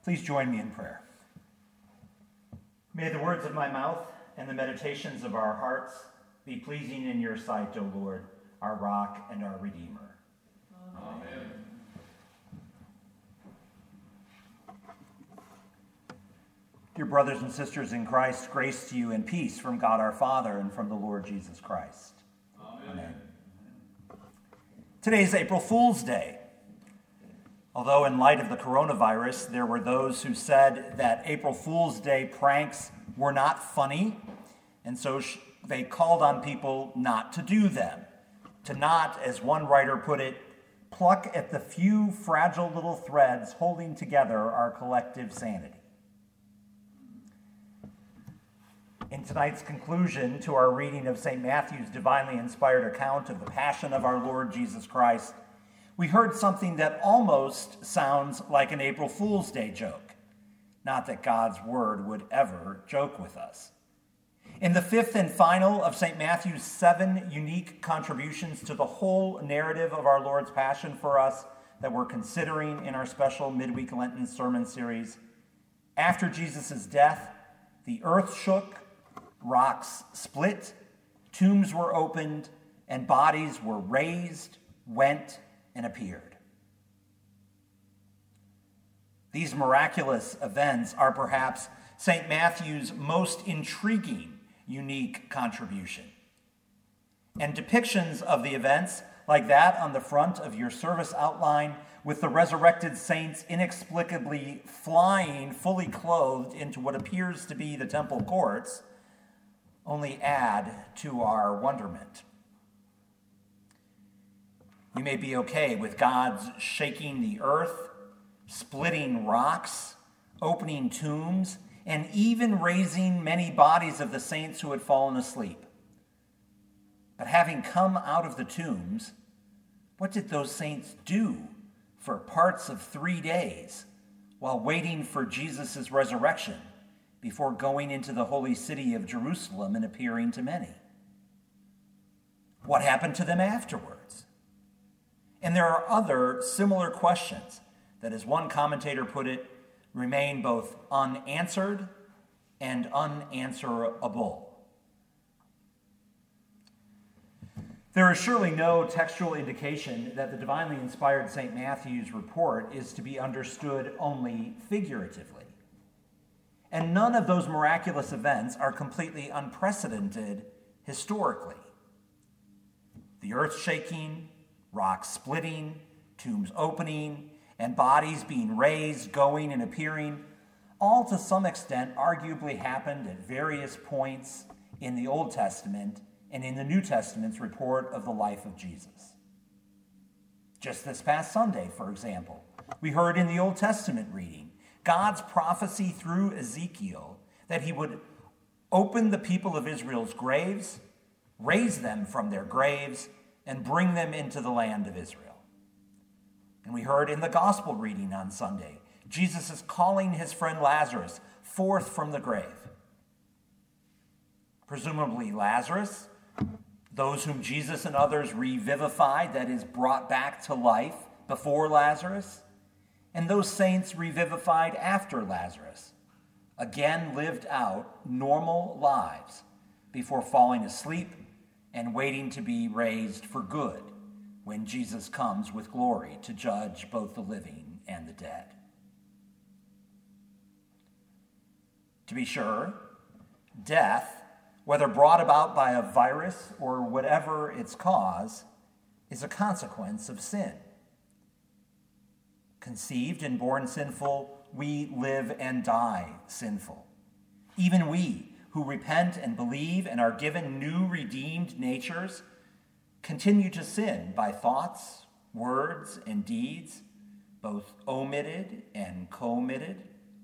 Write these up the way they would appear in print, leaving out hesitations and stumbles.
Please join me in prayer. May the words of my mouth and the meditations of our hearts be pleasing in your sight, O Lord, our rock and our redeemer. Amen. Dear brothers and sisters in Christ, grace to you and peace from God our Father and from the Lord Jesus Christ. Amen. Today is April Fool's Day. Although in light of the coronavirus, there were those who said that April Fool's Day pranks were not funny, and so they called on people not to do them, to not, as one writer put it, pluck at the few fragile little threads holding together our collective sanity. In tonight's conclusion to our reading of St. Matthew's divinely inspired account of the Passion of our Lord Jesus Christ, we heard something that almost sounds like an April Fool's Day joke. Not that God's word would ever joke with us. In the fifth and final of St. Matthew's 7 unique contributions to the whole narrative of our Lord's Passion for us that we're considering in our special midweek Lenten sermon series, after Jesus' death, the earth shook, rocks split, tombs were opened, and bodies were raised, went, and appeared. These miraculous events are perhaps St. Matthew's most intriguing, unique contribution. And depictions of the events, like that on the front of your service outline, with the resurrected saints inexplicably flying fully clothed into what appears to be the temple courts, only add to our wonderment. We may be okay with God's shaking the earth, splitting rocks, opening tombs, and even raising many bodies of the saints who had fallen asleep. But having come out of the tombs, what did those saints do for parts of 3 days while waiting for Jesus' resurrection before going into the holy city of Jerusalem and appearing to many? What happened to them afterwards? And there are other similar questions that, as one commentator put it, remain both unanswered and unanswerable. There is surely no textual indication that the divinely inspired St. Matthew's report is to be understood only figuratively. And none of those miraculous events are completely unprecedented historically. The earth shaking, rocks splitting, tombs opening, and bodies being raised, going, and appearing, all to some extent arguably happened at various points in the Old Testament and in the New Testament's report of the life of Jesus. Just this past Sunday, for example, we heard in the Old Testament reading God's prophecy through Ezekiel that he would open the people of Israel's graves, raise them from their graves, and bring them into the land of Israel. And we heard in the gospel reading on Sunday, Jesus is calling his friend Lazarus forth from the grave. Presumably Lazarus, those whom Jesus and others revivified, that is, brought back to life before Lazarus, and those saints revivified after Lazarus, again lived out normal lives before falling asleep and waiting to be raised for good when Jesus comes with glory to judge both the living and the dead. To be sure, death, whether brought about by a virus or whatever its cause, is a consequence of sin. Conceived and born sinful, we live and die sinful. Even we, who repent and believe and are given new redeemed natures, continue to sin by thoughts, words, and deeds, both omitted and committed.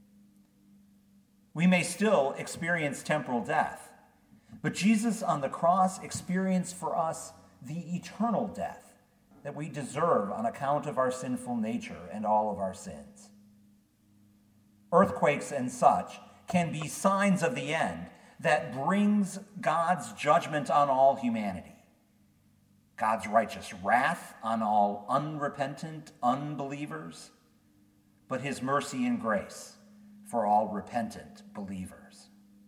We may still experience temporal death, but Jesus on the cross experienced for us the eternal death that we deserve on account of our sinful nature and all of our sins. Earthquakes and such can be signs of the end that brings God's judgment on all humanity, God's righteous wrath on all unrepentant unbelievers, but his mercy and grace for all repentant believers.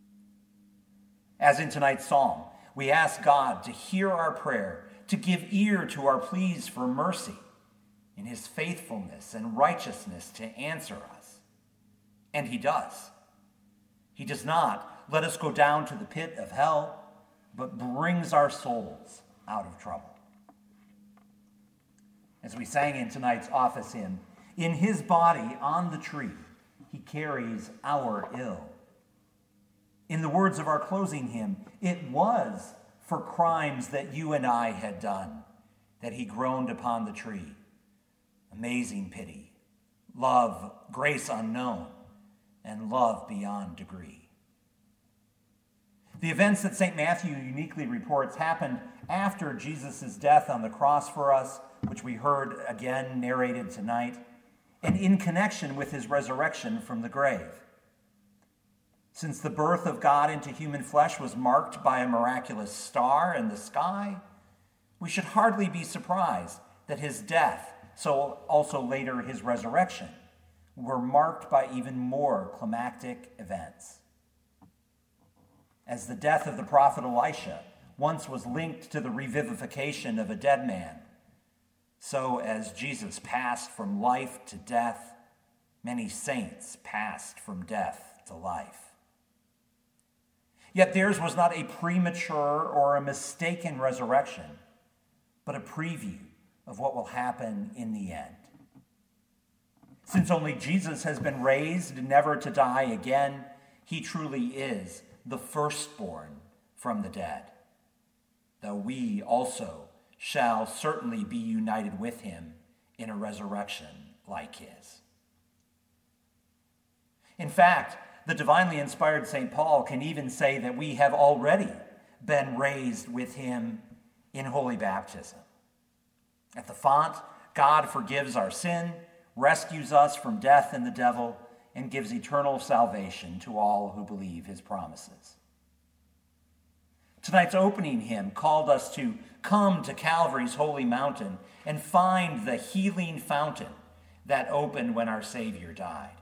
As in tonight's psalm, we ask God to hear our prayer, to give ear to our pleas for mercy in his faithfulness and righteousness to answer us. And he does. He does not let us go down to the pit of hell, but brings our souls out of trouble. As we sang in tonight's office hymn, in his body on the tree, he carries our ill. In the words of our closing hymn, it was for crimes that you and I had done that he groaned upon the tree. Amazing pity, love, grace unknown, and love beyond degree. The events that St. Matthew uniquely reports happened after Jesus' death on the cross for us, which we heard again narrated tonight, and in connection with his resurrection from the grave. Since the birth of God into human flesh was marked by a miraculous star in the sky, we should hardly be surprised that his death, so also later his resurrection, were marked by even more climactic events. As the death of the prophet Elisha once was linked to the revivification of a dead man, so as Jesus passed from life to death, many saints passed from death to life. Yet theirs was not a premature or a mistaken resurrection, but a preview of what will happen in the end. Since only Jesus has been raised never to die again, he truly is the firstborn from the dead, though we also shall certainly be united with him in a resurrection like his. In fact, the divinely inspired St. Paul can even say that we have already been raised with him in holy baptism. At the font, God forgives our sin, rescues us from death and the devil, and gives eternal salvation to all who believe his promises. Tonight's opening hymn called us to come to Calvary's holy mountain and find the healing fountain that opened when our Savior died.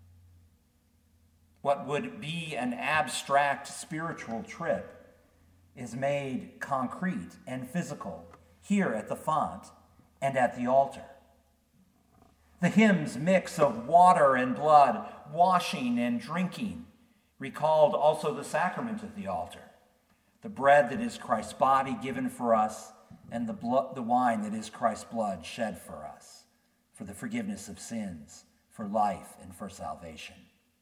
What would be an abstract spiritual trip is made concrete and physical here at the font and at the altar. The hymn's mix of water and blood, washing and drinking, recalled also the sacrament of the altar, the bread that is Christ's body given for us, and the wine that is Christ's blood shed for us, for the forgiveness of sins, for life, and for salvation.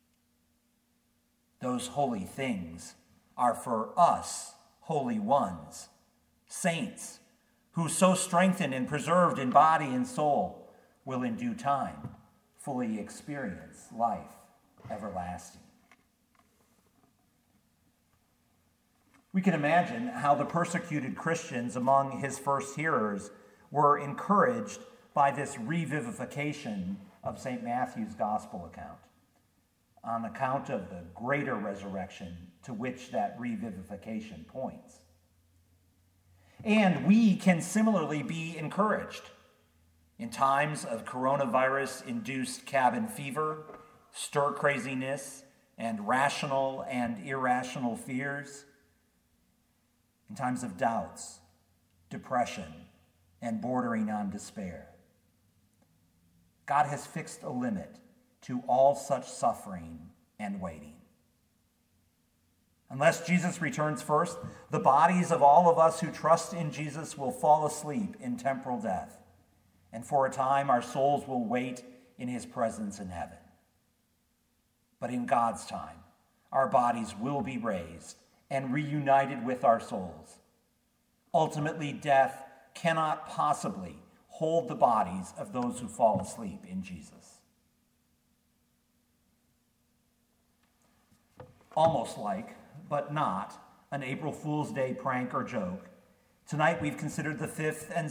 Those holy things are for us, holy ones, saints, who so strengthened and preserved in body and soul will in due time fully experience life everlasting. We can imagine how the persecuted Christians among his first hearers were encouraged by this revivification of St. Matthew's gospel account, on account of the greater resurrection to which that revivification points. And we can similarly be encouraged in times of coronavirus-induced cabin fever, stir craziness, and rational and irrational fears, in times of doubts, depression, and bordering on despair. God has fixed a limit to all such suffering and waiting. Unless Jesus returns first, the bodies of all of us who trust in Jesus will fall asleep in temporal death, and for a time our souls will wait in his presence in heaven. But in God's time, our bodies will be raised and reunited with our souls. Ultimately, death cannot possibly hold the bodies of those who fall asleep in Jesus. Almost like, but not, an April Fool's Day prank or joke, tonight we've considered the fifth and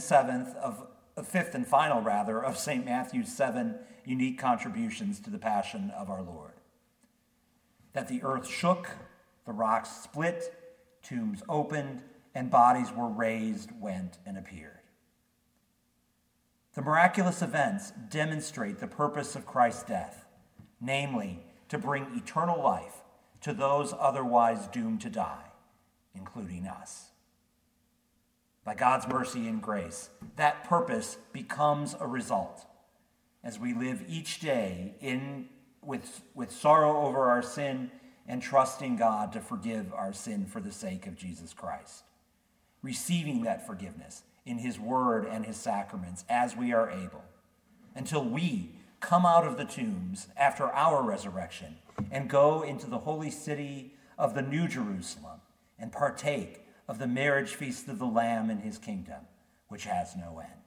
final of St. Matthew's 7 unique contributions to the Passion of our Lord. That the earth shook, the rocks split, tombs opened, and bodies were raised, went, and appeared. The miraculous events demonstrate the purpose of Christ's death, namely, to bring eternal life to those otherwise doomed to die, including us. By God's mercy and grace, that purpose becomes a result as we live each day with sorrow over our sin and trusting God to forgive our sin for the sake of Jesus Christ, receiving that forgiveness in his word and his sacraments as we are able, until we come out of the tombs after our resurrection and go into the holy city of the New Jerusalem and partake of the marriage feast of the Lamb in his kingdom, which has no end.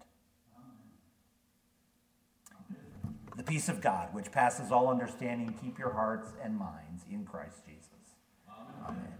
The peace of God, which passes all understanding, keep your hearts and minds in Christ Jesus. Amen. Amen.